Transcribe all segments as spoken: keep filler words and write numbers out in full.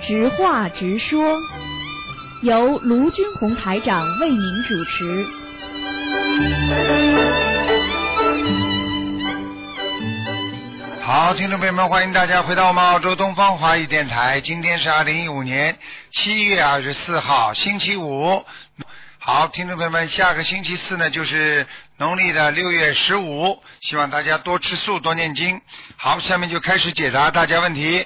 直话直说，由卢军红台长为您主持。 好，听众朋友们，欢迎大家回到我们澳洲东方华语电台。今天是二零一五年七月二十四号，星期五。好，听众朋友们，下个星期四呢就是农历的六月十五，希望大家多吃素，多念经。好，下面就开始解答大家问题。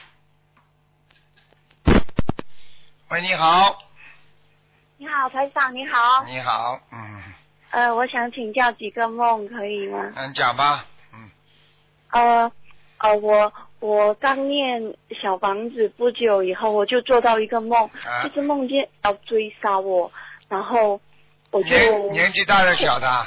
喂，你好。 你好，台长，你好。 你好，嗯。 呃，我想请教几个梦，可以吗？ 嗯，讲吧。嗯。 呃呃，我我刚念小房子不久以后，我就做到一个梦， 啊、 就是梦见要追杀我，然后我就年年纪大的小的。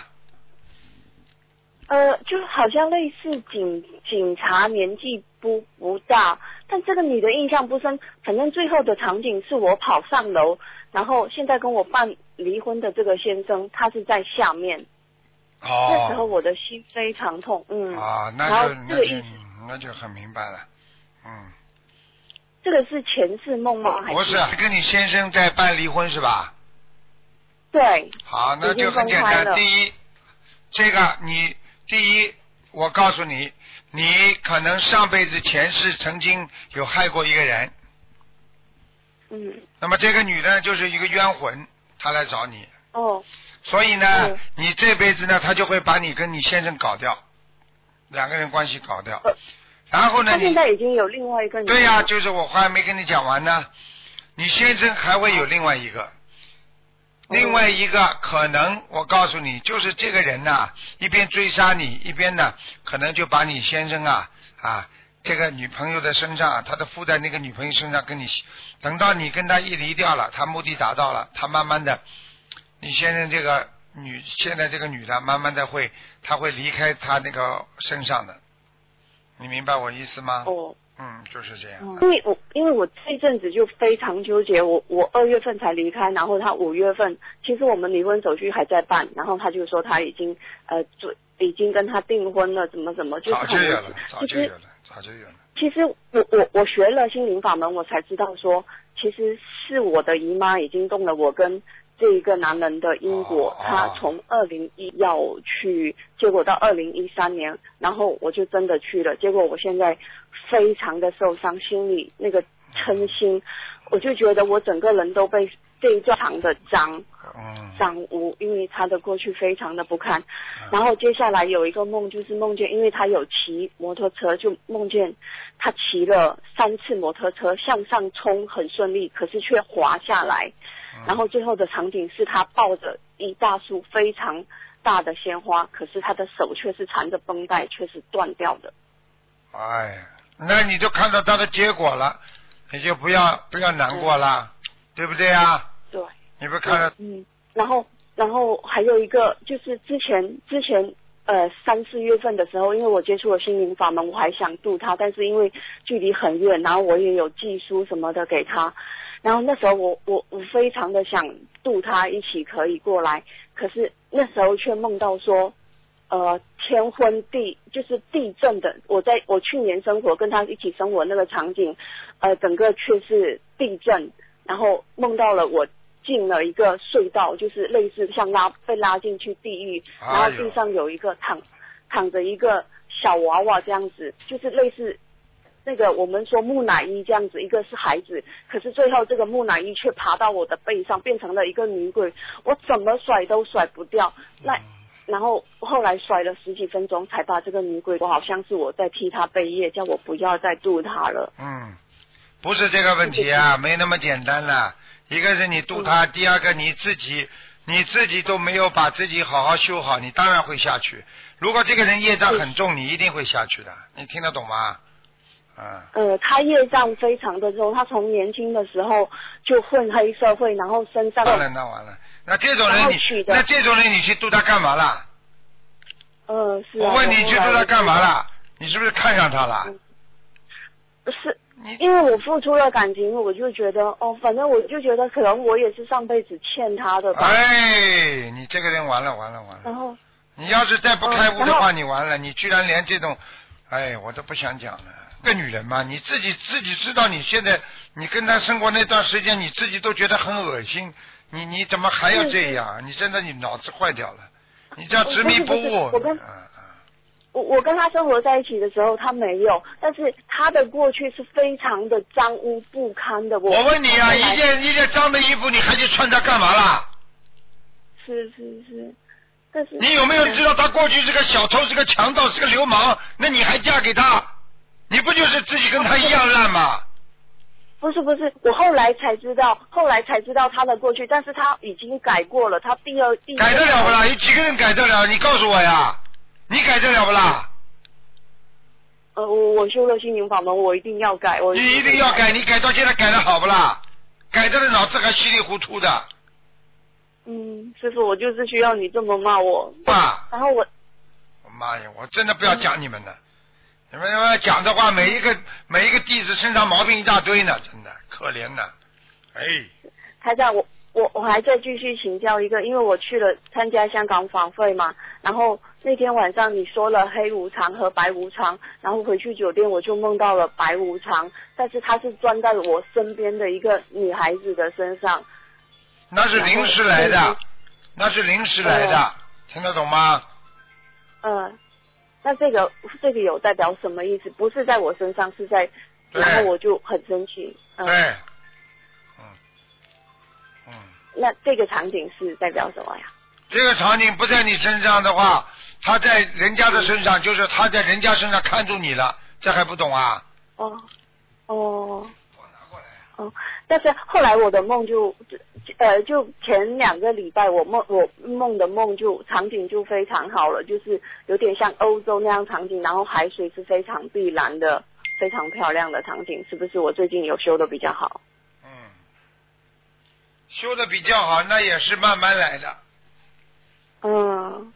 呃，就好像类似警警察，年纪不不大，但这个女的印象不深。反正最后的场景是我跑上楼，然后现在跟我办离婚的这个先生，他是在下面。 哦。 那时候我的心非常痛，嗯。 啊，那就这个意思那就很明白了，嗯。 这个是前世梦吗？还是不是，跟你先生在办离婚是吧？ 对。 好，那就很简单。第一，这个你第一，我告诉你，你可能上辈子前世曾经有害过一个人。 嗯。 那么这个女的就是一个冤魂，她来找你。 哦。 所以呢， 嗯、 你这辈子呢，她就会把你跟你先生搞掉，两个人关系搞掉。呃、然后呢， 他现在已经有另外一个女的。 对呀、啊，就是我话还没跟你讲完呢，你先生还会有另外一个。另外一个可能，我告诉你，就是这个人呐、啊，一边追杀你，一边呢，可能就把你先生啊啊这个女朋友的身上，他的附在那个女朋友身上，跟你等到你跟他一离掉了，他目的达到了，他慢慢的，你先生这个女现在这个女的，慢慢的会，他会离开他那个身上的，你明白我意思吗？ 哦。 嗯，就是这样。 嗯、因为我因为我这一阵子就非常纠结，我我二月份才离开，然后他五月份，其实我们离婚手续还在办，然后他就说他已经呃做已经跟他订婚了，怎么怎么就早就有了，早就有了，早就有了。 其实我我我学了心灵法门，我才知道说，其实是我的姨妈已经动了我跟这一个男人的因果， 哦、 他从二零一要去，结果到二零一三年，然后我就真的去了，结果我现在非常的受伤，心里那个嗔心，我就觉得我整个人都被非常的脏，脏污，因为他的过去非常的不堪。然后接下来有一个梦，就是梦见，因为他有骑摩托车，就梦见他骑了三次摩托车向上冲很顺利，可是却滑下来。然后最后的场景是他抱着一大束非常大的鲜花，可是他的手却是缠着绷带，却是断掉的。 哎，那你就看到他的结果了，你就不要不要难过了，嗯、对不对啊？ 对。 你不看到？ 嗯。然后，然后还有一个就是之前之前呃三四月份的时候，因为我接触了心灵法门，我还想度他，但是因为距离很远，然后我也有寄书什么的给他，然后那时候我我我非常的想度他一起可以过来，可是那时候却梦到说。呃，天昏地就是地震的，我在我去年生活跟他一起生活那个场景，呃，整个却是地震，然后梦到了我进了一个隧道，就是类似像拉被拉进去地狱，然后地上有一个躺躺着一个小娃娃这样子，就是类似那个我们说木乃伊这样子，一个是孩子，可是最后这个木乃伊却爬到我的背上，变成了一个女鬼，我怎么甩都甩不掉，那。然后后来甩了十几分钟才把这个女鬼，我好像是我在替她背业，叫我不要再度她了。 嗯，不是这个问题啊，没那么简单了。一个是你度她，嗯、第二个你自己你自己都没有把自己好好修好，你当然会下去。如果这个人业障很重，你一定会下去的。你听得懂吗？嗯。 呃，他业障非常的重，他从年轻的时候就混黑社会，然后身上。 完了，那完了。那这种人你，那这种人你去度他干嘛啦？ 呃，是啊。 我问你去度他干嘛啦？你是不是看上他了？ 嗯、不是，因为我付出了感情，我就觉得哦，反正我就觉得可能我也是上辈子欠他的吧。 哎，你这个人完了完了完了。 然后。 你要是再不开悟的话，你完了，你居然连这种，哎，我都不想讲了。 个女人嘛，你自己自己知道，你现在你跟她生活那段时间，你自己都觉得很恶心，你你怎么还要这样？你真的你脑子坏掉了，你这样执迷不悟。 我跟我我跟他生活在一起的时候，他没有，但是他的过去是非常的脏污不堪的。我我问你啊，一件一件脏的衣服，你还去穿它干嘛啦？ 是是是，但是你有没有知道他过去是个小偷，是个强盗，是个流氓？那你还嫁给他？你不就是自己跟他一样烂吗？ 不是不是，我后来才知道，后来才知道他的过去，但是他已经改过了，他第二第改得了不啦？有几个人改得了？你告诉我呀，你改得了不啦？ 呃，我我修了心灵法门，我一定要改。我你一定要改，你改到现在改得好不啦？改得了脑子还稀里糊涂的。 嗯，师傅，我就是需要你这么骂我。 骂。 然后我， 我妈呀，我真的不要讲你们了。你们要讲的话，每一个每一个弟子身上毛病一大堆呢，真的可怜呢。哎。 台长，我我我还在继续请教一个，因为我去了参加香港法会嘛，然后那天晚上你说了黑无常和白无常，然后回去酒店我就梦到了白无常，但是他是钻在我身边的一个女孩子的身上。 那是临时来的，那是临时来的，呃、听得懂吗？ 嗯、呃，那这个这个有代表什么意思？不是在我身上，是在，然后我就很生气。 嗯、对，嗯嗯。那这个场景是代表什么呀？ 这个场景不在你身上的话，他在人家的身上，就是他在人家身上看住你了，这还不懂啊？ 哦，哦。哦，但是后来我的梦就，呃，就前两个礼拜我梦我梦的梦就场景就非常好了，就是有点像欧洲那样场景，然后海水是非常碧蓝的，非常漂亮的场景，是不是我最近有修的比较好？ 嗯，修的比较好，那也是慢慢来的。 嗯。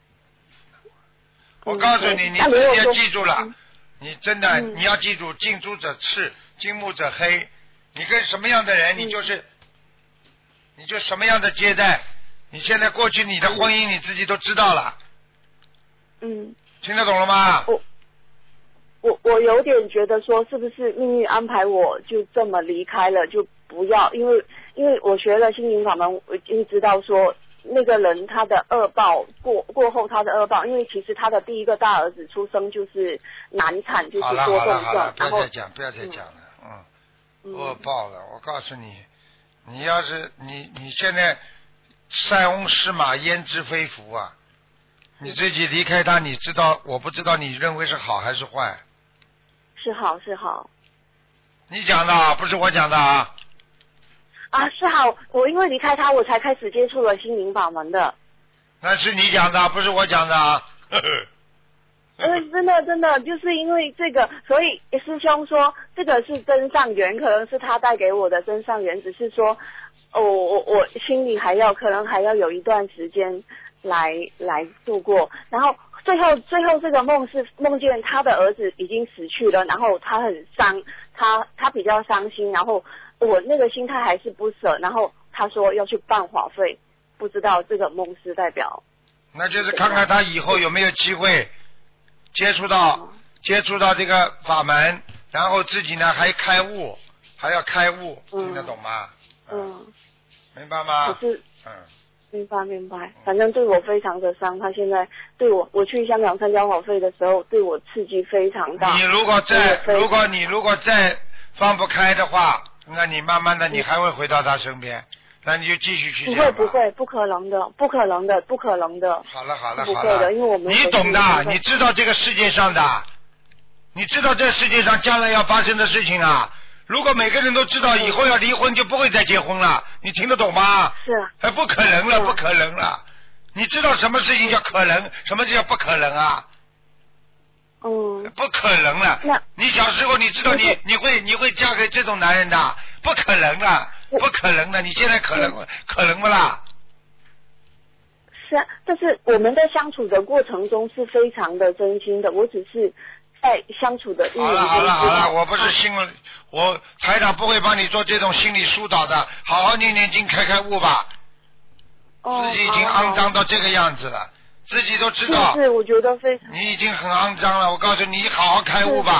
我告诉你， 嗯、 你自己要记住了， 嗯、 你真的、嗯、你要记住，近朱者赤，近墨者黑。你跟什么样的人，你就是，你就什么样的接待。你现在过去你的婚姻你自己都知道了。 嗯。 听得懂了吗？ 我我我有点觉得说，是不是命运安排我就这么离开了，就不要，因为因为我学了心灵法门，我已经知道说那个人他的恶报过过后他的恶报，因为其实他的第一个大儿子出生就是难产，就是多动症， 然后不要再讲，不要再讲了，嗯。嗯恶报了，我告诉你，你要是你你现在塞翁失马焉知非福啊！你自己离开他，你知道我不知道你认为是好还是坏？ 是好是好。 你讲的不是我讲的啊。 啊，是好，我因为离开他，我才开始接触了心灵法门的。 那是你讲的，不是我讲的啊。呵呵呃，真的真的就是因为这个，所以师兄说这个是真上缘，可能是他带给我的真上缘，只是说，哦，我我心里还要可能还要有一段时间来来度过，然后最后最后这个梦是梦见他的儿子已经死去了，然后他很伤，他他比较伤心，然后我那个心态还是不舍，然后他说要去办法会，不知道这个梦是代表， 那就是看看他以后有没有机会。接触到、嗯、接触到这个法门，然后自己呢还开悟，还要开悟，嗯、听得懂吗？嗯，嗯明白吗？ 可是，嗯，明白明白。反正对我非常的伤，他现在对我，我去香港参加法会的时候，对我刺激非常大。 你如果再，如果你如果再放不开的话，那你慢慢的你还会回到他身边。那你就继续去。 不会不会，不可能的，不可能的，不可能的。 好了好了好了。不会的，因为我们你懂的，你知道这个世界上的，你知道这个世界上将来要发生的事情啊。如果每个人都知道以后要离婚，就不会再结婚了。你听得懂吗？ 是啊。 哎，不可能了，不可能了。你知道什么事情叫可能，什么叫不可能啊？ 嗯。 不可能了。 那你小时候你知道你你会你会嫁给这种男人的？不可能啊。不可能的，你现在可能可能不啦？ 是啊，但是我们在相处的过程中是非常的真心的，我只是在相处的一年中。 好了好了好了，我不是心，我台长不会帮你做这种心理疏导的，好好念念经，开开悟吧。 哦。 自己已经肮脏到这个样子了，自己都知道。 是是，我觉得非常。 你已经很肮脏了，我告诉你，好好开悟吧。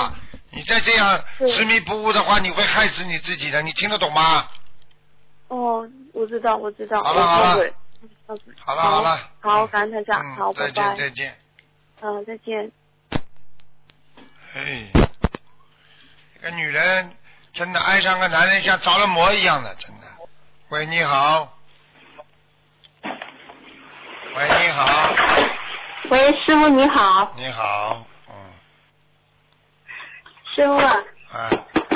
你再这样执迷不悟的话，你会害死你自己的，你听得懂吗？ 哦，我知道，我知道。 好了好了， 好了好了， 好，感恩台长， 嗯、 好， 再见再见。 嗯，再见。 哎，这个女人真的爱上个男人像着了魔一样的，真的。喂，你好。喂，你好。 喂，师傅你好。 你好，嗯。 师傅啊。 啊。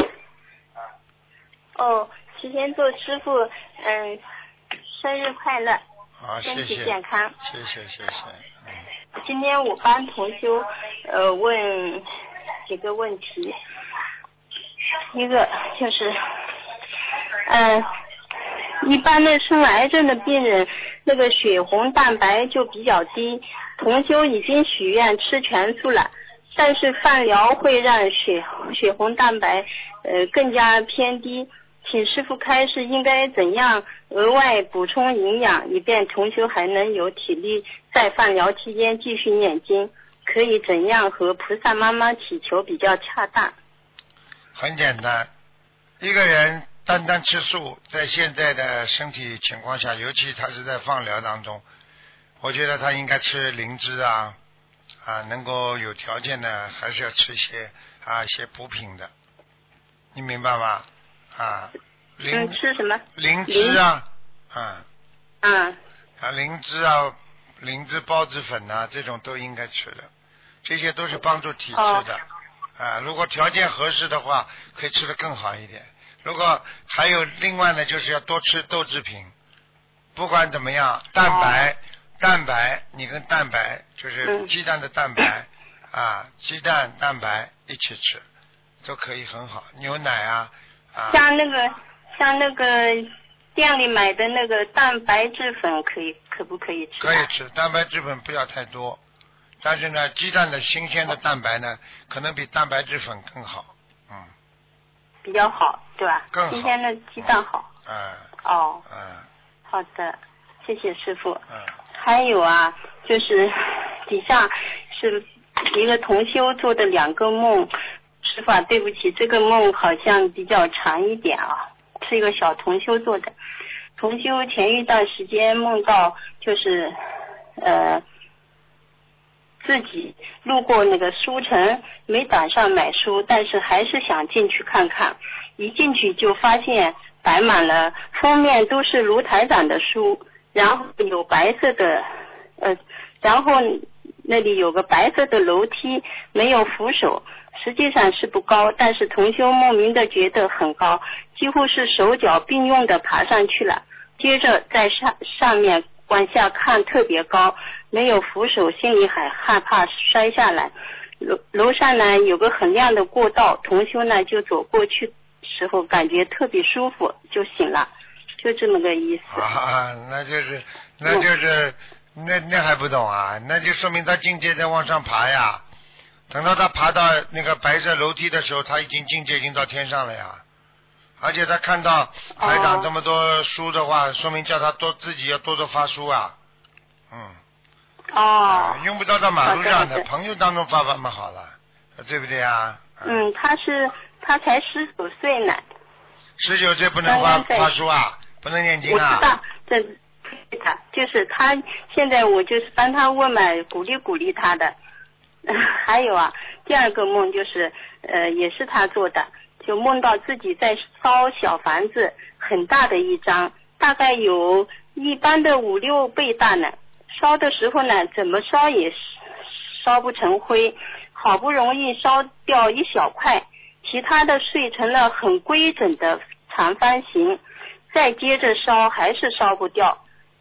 哦，提前祝师傅嗯生日快乐， 好， 身体谢谢健康。 谢谢谢谢。嗯。 今天我帮同修呃问几个问题，一个就是嗯、呃、一般的生癌症的病人那个血红蛋白就比较低，同修已经许愿吃全素了，但是放疗会让血血红蛋白呃更加偏低，请师父开示应该怎样额外补充营养，以便同修还能有体力在放疗期间继续念经，可以怎样和菩萨妈妈祈求比较恰当？ 很简单，一个人单单吃素，在现在的身体情况下，尤其他是在放疗当中，我觉得他应该吃灵芝啊啊，能够有条件的还是要吃一些啊一些补品的，你明白吗？啊，灵嗯，吃什么？ 灵芝啊，啊， 嗯， 啊灵芝啊，灵芝孢子粉啊，这种都应该吃的，这些都是帮助体质的。 哦啊，如果条件合适的话，可以吃得更好一点。如果还有另外呢，就是要多吃豆制品。不管怎么样，蛋白，哦、蛋白，你跟蛋白就是鸡蛋的蛋白、嗯、啊，鸡蛋蛋白一起吃，都可以很好。牛奶啊，啊， 像那个像那个店里买的那个蛋白质粉，可以可不可以吃？ 可以吃，蛋白质粉不要太多。但是呢，鸡蛋的新鲜的蛋白呢，可能比蛋白质粉更好，嗯， 比较好，对吧？ 更好， 新鲜的鸡蛋好。 嗯。 哦。 嗯。 好的，谢谢师傅。 嗯。 还有啊，就是底下是一个同修做的两个梦，师傅啊，对不起，这个梦好像比较长一点啊，是一个小同修做的。同修前一段时间梦到就是呃。自己路过那个书城，没赶上买书，但是还是想进去看看。一进去就发现摆满了，封面都是卢台长的书，然后有白色的，呃，然后那里有个白色的楼梯，没有扶手，实际上是不高，但是同修莫名的觉得很高，几乎是手脚并用的爬上去了。接着在上上面往下看特别高，没有扶手，心里还害怕摔下来。楼楼上呢有个很亮的过道，同修呢就走过去时候感觉特别舒服，就醒了，就这么个意思。 啊，那就是那就是、嗯、那那还不懂啊？那就说明他境界在往上爬呀。等到他爬到那个白色楼梯的时候，他已经境界已经到天上了呀。而且他看到台长这么多书的话，哦、说明叫他多自己要多多发书啊。嗯。 哦、 呃。用不着到马路上的，朋友当中发发嘛好了，对不对啊？ 嗯，嗯他是他才十九岁呢。 十九岁不能发发书啊，不能念经啊。 我知道，这他就是他现在我就是帮他问嘛，鼓励鼓励他的。还有啊，第二个梦就是呃也是他做的。就梦到自己在烧小房子，很大的一张，大概有一般的五六倍大呢。烧的时候呢，怎么烧也烧不成灰，好不容易烧掉一小块，其他的碎成了很规整的长方形，再接着烧还是烧不掉。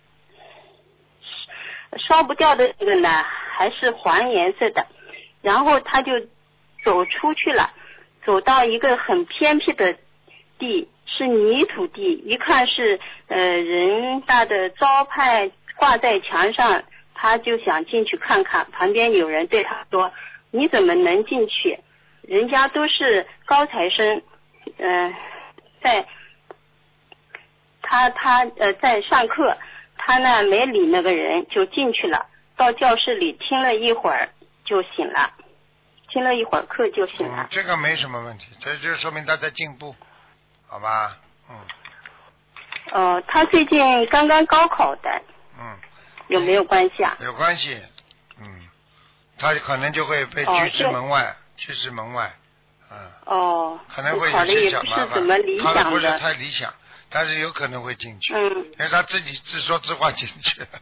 烧不掉的这个呢，还是黄颜色的，然后他就走出去了。走到一个很偏僻的地，是泥土地，一看是呃人大的招牌挂在墙上，他就想进去看看。旁边有人对他说：“你怎么能进去？人家都是高材生。”嗯、呃，在他他呃在上课，他呢没理那个人就进去了，到教室里听了一会儿就醒了。 听了一会儿课就醒了。 嗯，这个没什么问题，这就说明他在进步，好吧？嗯。 呃，他最近刚刚高考的。 嗯。 有没有关系啊？ 有关系，嗯，他可能就会被拒之门外，拒之门外，嗯。哦。可能会有些小麻烦，考的不是太理想，但是有可能会进去，嗯，因为他自己自说自话进去了。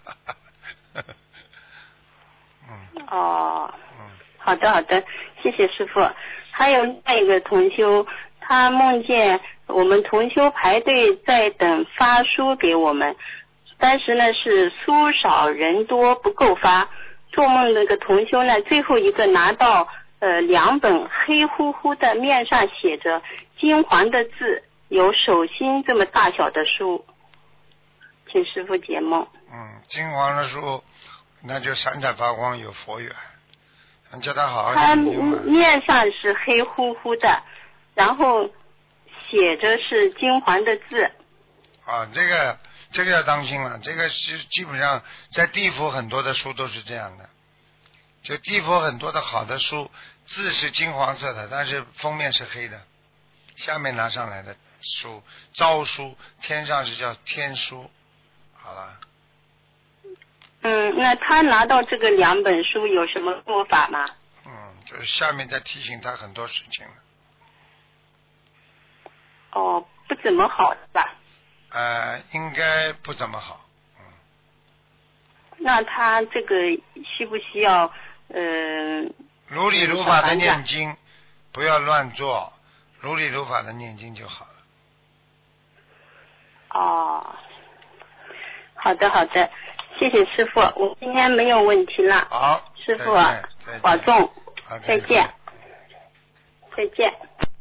嗯。哦。嗯。好的，好的，谢谢师傅。还有另外一个同修，他梦见我们同修排队在等发书给我们。当时呢是书少人多不够发，做梦那个同修呢最后一个拿到呃两本黑乎乎的面上写着金黄的字，有手心这么大小的书，请师父解梦。 嗯，金黄的书那就闪闪发光，有佛缘，你叫他好好他面上是黑乎乎的，然后写着是金黄的字。 啊，这个这个要当心了，这个是基本上在地府很多的书都是这样的，就地府很多的好的书，字是金黄色的，但是封面是黑的，下面拿上来的书，诏书，天上是叫天书，好了。 嗯，那他拿到这个两本书有什么做法吗？ 嗯，就是下面在提醒他很多事情了。 哦，不怎么好是吧？ 呃，应该不怎么好。嗯。 那他这个需不需要呃？ 如理如法的念经，不要乱做，如理如法的念经就好了。 哦，好的好的，谢谢师傅，我今天没有问题了。 好， 师傅保重，再见，再见。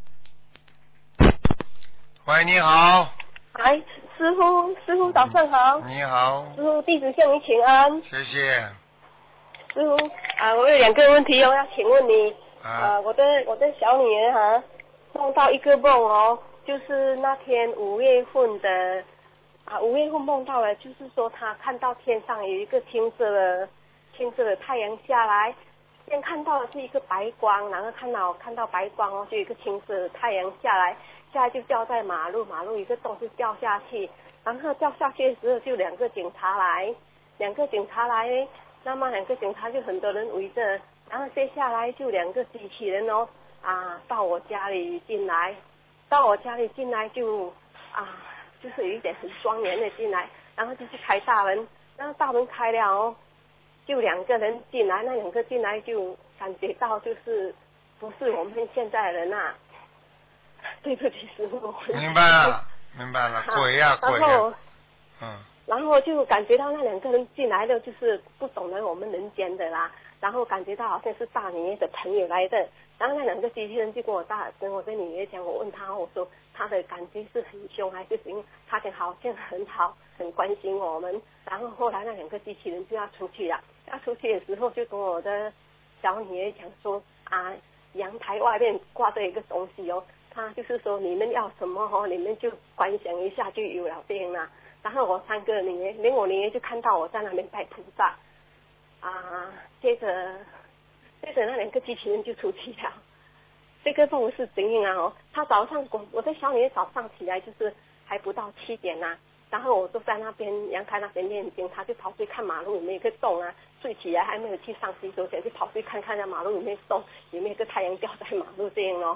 喂，你好。 哎，师傅，师傅早上好。 你好。 师傅，弟子向你请安。 谢谢。 师傅啊，我有两个问题哦，要请问你。 啊。 啊，我的我的小女儿哈、啊，梦到一个梦哦，就是那天五月份的啊，五月份梦到了，就是说她看到天上有一个青色的青色的太阳下来，先看到的是一个白光，然后看到看到白光哦，就有一个青色的太阳下来。下来就掉在马路，马路一个洞就掉下去，然后掉下去的时候就两个警察来，两个警察来，那么两个警察就很多人围着，然后接下来就两个机器人哦啊到我家里进来，到我家里进来就啊就是有一点很庄严的进来，然后就是开大门，然后大门开了哦，就两个人进来，那两个进来就感觉到就是不是我们现在的人啊。对不起，师傅。 明白了，明白了，鬼呀、啊、鬼呀、啊。嗯。 然后就感觉到那两个人进来的就是不懂得我们人间的啦，然后感觉到好像是大女儿的朋友来的，然后那两个机器人就跟我大跟我的女儿讲，我问他，我说他的感觉是很凶还是行？他讲好像很好，很关心我们。然后后来那两个机器人就要出去了，要出去的时候就跟我的小女儿讲说啊，阳台外面挂着一个东西哦。他就是说你们要什么哦，你们就观想一下就有了病了。然后我三个女儿，连我女儿就看到我在那边拜菩萨啊，接着接着那两个机器人就出去了。这个梦是怎样啊？哦，他早上我我的小女儿早上起来就是还不到七点呐、啊，然后我就在那边阳台那边念经，他就跑去看马路有没有一个洞啊，睡起来还没有去上洗手间，就跑去看看那马路有没有洞，有没有一个太阳掉在马路这样哦。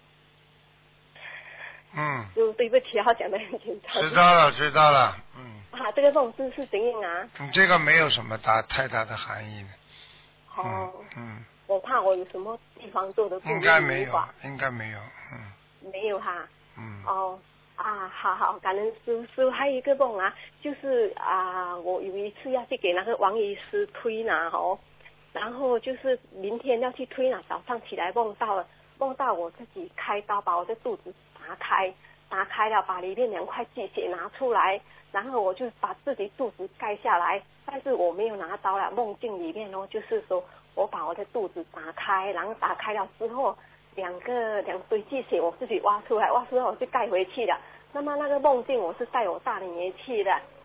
嗯， 就对不起，我讲得很紧张。 知道了，知道了，嗯。 啊，这个梦是是怎样啊？ 你这个没有什么大太大的含义。 哦。 嗯。嗯我怕我有什么地方做的不应该没有，应该没有， 嗯。没有哈。 嗯。 哦啊，好好，感恩师傅。师傅还有一个梦啊，就是啊，我有一次要去给那个王医师推拿哦，然后就是明天要去推拿，早上起来梦到了。梦到我自己开刀把我的肚子打开，打开了把里面两块鸡血拿出来，然后我就把自己肚子盖下来，但是我没有拿刀了。梦境里面哦，就是说我把我的肚子打开，然后打开了之后，两个两堆鸡血我自己挖出来，挖出来我就盖回去了。那么那个梦境我是带我大女儿去的，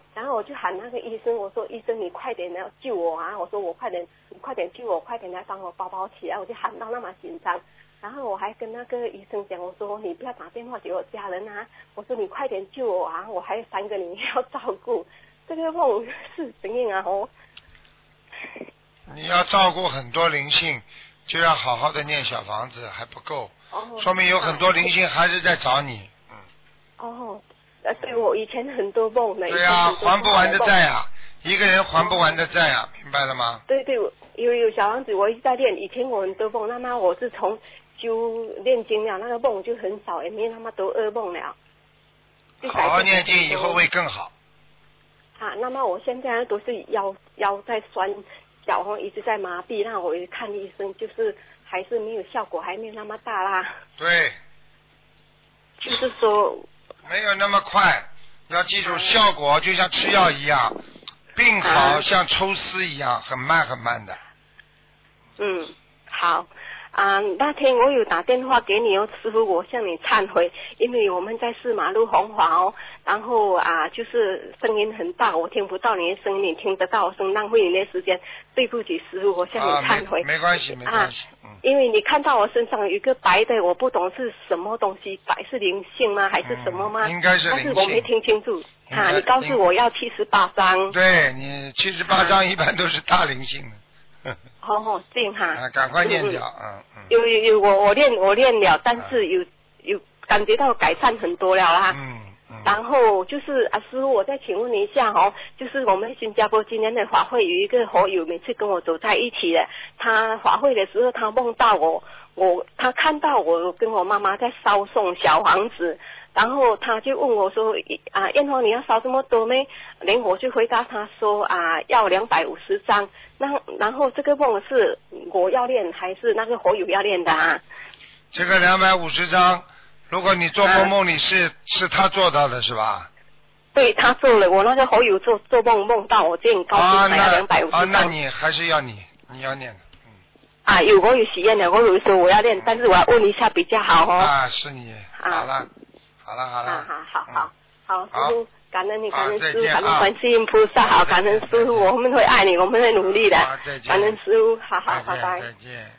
然后我就喊那个医生，我说医生你快点来救我啊！我说我快点，你快点救我，快点来帮我抱抱起来！我就喊到那么紧张。然后我还跟那个医生讲，我说你不要打电话给我家人啊！我说你快点救我啊！我还有三个人要照顾。这个梦是怎样啊？哦， 你要照顾很多灵性，就要好好的念小房子，还不够， 哦说明有很多灵性还是在找你。嗯。 哦，呃，对我以前很多梦呢。 对呀、啊，还不完的债啊，一个人还不完的债啊，明白了吗？ 对对，有有小房子，我一直在练。以前我很多梦，那么我是从修炼经了，那个梦就很少，也没那么多噩梦了。 好好念经，以后会更好。 啊，那么我现在都是腰腰在酸，脚哦一直在麻痹，那我看医生，就是还是没有效果，还没有那么大啦。 对。 就是说。 没有那么快，要记住，效果就像吃药一样，病好像抽丝一样，很慢很慢的。 嗯，好。啊，那天我有打电话给你哦，师傅，我向你忏悔，因为我们在四马路红华哦，然后啊，就是声音很大，我听不到你的声音，你听得到声，浪费你的时间，对不起师傅，我向你忏悔。 啊、没, 没关系，没关系、 啊。因为你看到我身上有一个白的，我不懂是什么东西，白是灵性吗？还是什么吗？ 嗯、应该是灵性。 但是我没听清楚。啊，你告诉我要七十八张。 对你七十八张一般都是大灵性的。 哦哦，这样哈。 啊，赶快念掉，嗯嗯。 有有有，我我练我练了，但是有、啊、有感觉到改善很多了啦。 嗯嗯。 然后就是啊，师傅，我再请问你一下哦，就是我们新加坡今年的法会有一个佛友，每次跟我走在一起的，他法会的时候他梦到我，我他看到我跟我妈妈在烧送小房子。然后他就问我说啊，燕芳你要烧这么多没？连我就回答他说啊，要两百五十张。那然后这个梦是我要练还是那个火友要练的啊？ 这个两百五十张，如果你做梦梦里是、啊、是他做到的是吧？ 对，他做了，我那个火友做做梦梦到我这样高兴，还要两百五十张。 啊，那你还是要你你要念的。嗯。 啊，有我有许愿的，我有说我要练，但是我要问一下比较好哦。 啊，是你。啊、好了。好了好了， 啊好好好，好师傅，感恩你， 感恩师傅，感恩观世音菩萨，好，感恩师傅，我们会爱你，我们会努力的，感恩师傅，好好，拜拜。 再见。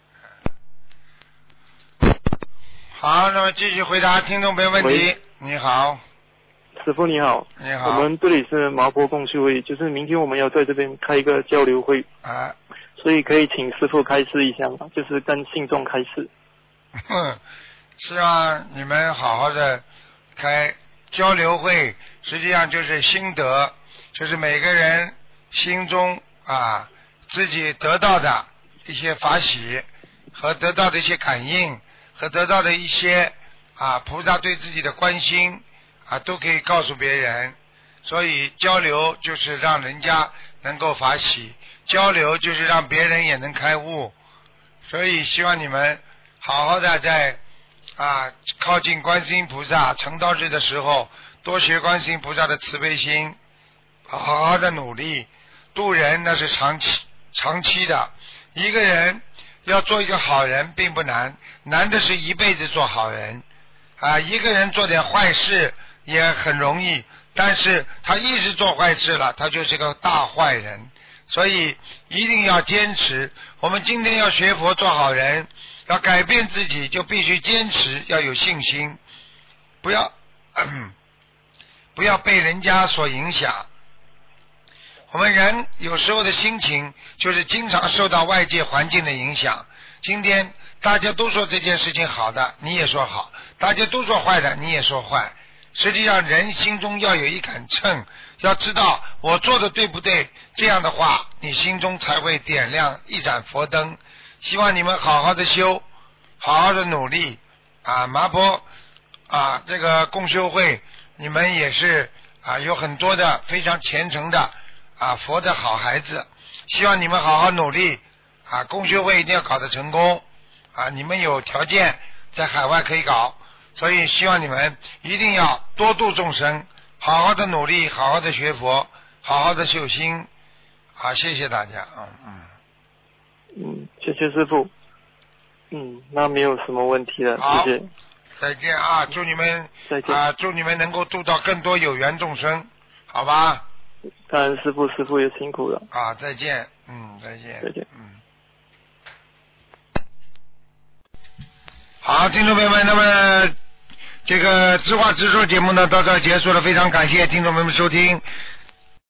好，那么继续回答听众朋友问题。你好， 师傅你好， 你好， 我们这里是麻坡共修会，就是明天我们要在这边开一个交流会， 啊， 所以可以请师傅开示一下吗？就是跟信众开示。 嗯，希望你们好好的。开交流会，实际上就是心得，就是每个人心中啊自己得到的一些法喜和得到的一些感应和得到的一些啊菩萨对自己的关心啊都可以告诉别人，所以交流就是让人家能够法喜，交流就是让别人也能开悟，所以希望你们好好的在啊，靠近观世音菩萨，成道日的时候，多学观世音菩萨的慈悲心，好好的努力度人，那是长期长期的。一个人要做一个好人并不难，难的是一辈子做好人啊。一个人做点坏事也很容易，但是他一直做坏事了，他就是个大坏人。所以一定要坚持。我们今天要学佛做好人。要改变自己，就必须坚持，要有信心，不要不要被人家所影响。我们人有时候的心情就是经常受到外界环境的影响。今天大家都说这件事情好的，你也说好；大家都说坏的，你也说坏。实际上，人心中要有一杆秤，要知道我做的对不对。这样的话，你心中才会点亮一盏佛灯。希望你们好好的修，好好的努力啊！麻坡啊，这个共修会，你们也是啊，有很多的非常虔诚的啊佛的好孩子。希望你们好好努力啊！共修会一定要搞得成功啊！你们有条件在海外可以搞，所以希望你们一定要多度众生，好好的努力，好好的学佛，好好的修心啊！谢谢大家，嗯嗯。 嗯，谢谢师父。嗯，那没有什么问题了，谢谢。 再见啊！祝你们再见啊！祝你们能够度到更多有缘众生，好吧？ 感恩师父，师父也辛苦了。 啊，再见，嗯，再见， 再见， 嗯。好，听众朋友们，那么这个知话直说节目呢到这儿结束了，非常感谢听众朋友们收听。